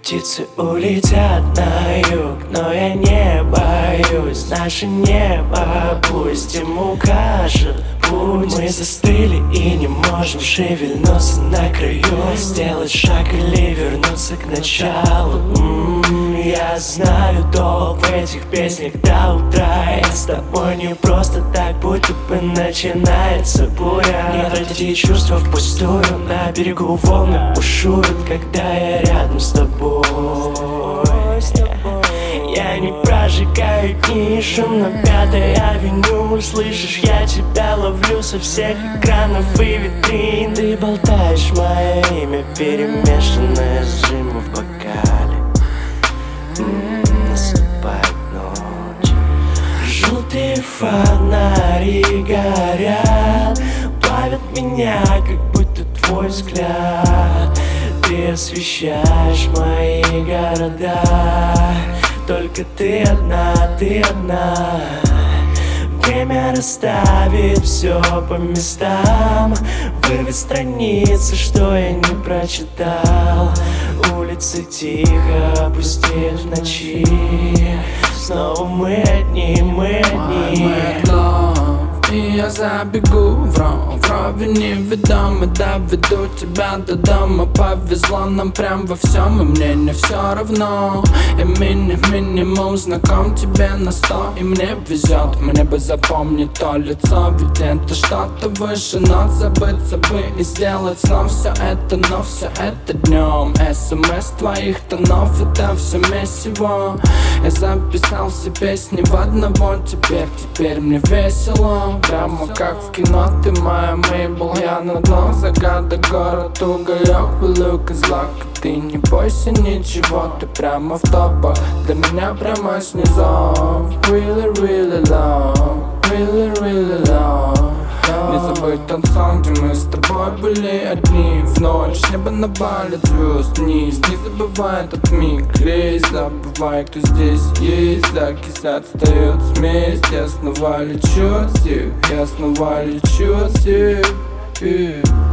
Птицы улетят на юг, но я не боюсь. Наше небо пусть им укажет путь. Мы застыли и не можем шевельнуться на краю, сделать шаг или вернуться к началу. Я знаю толк в этих песнях до утра. Я с тобой не просто так, будто бы начинается буря. Не трать эти чувства впустую, на берегу волны бушуют, когда я рядом с тобой. Я не прожигаю дни, шум на Пятой авеню. Слышишь, я тебя ловлю со всех экранов и витрин. Ты болтаешь мое имя, перемешанное с джимом в бокале. Наступает ночь, желтые фонари горят, плавят меня, как будто твой взгляд. Ты освещаешь мои города, только ты одна, ты одна. Время расставит все по местам, вырвет страницы, что я не прочитал. Улицы тихо опустеют в ночи, снова мы одни, мы одни. И я забегу вровень неведомый, доведу тебя до дома. Повезло нам прям во всем, и мне не все равно. И минимум знаком тебе на 100. И мне везет, мне бы запомнить то лицо, ведь это что-то выше, но забыться бы и сделать снова все это, но все это днем. СМС твоих тонов, это все месиво. Я записал все песни в одного, теперь мне весело. Прямо как в кино, ты моя Мейбл, я на дно загадок, город, уголек, пылюка, злак. Ты не бойся ничего, ты прямо в топах, для меня прямо снизу. Really, really love, really, really love. Не забыть тот сон, где мы с тобой были одни в ночь. С неба навалит звезд вниз, не забывай этот миг. Лезь, забывай, кто здесь есть. Закисать встает смесь. Я снова лечу от всех, я снова лечу от всех.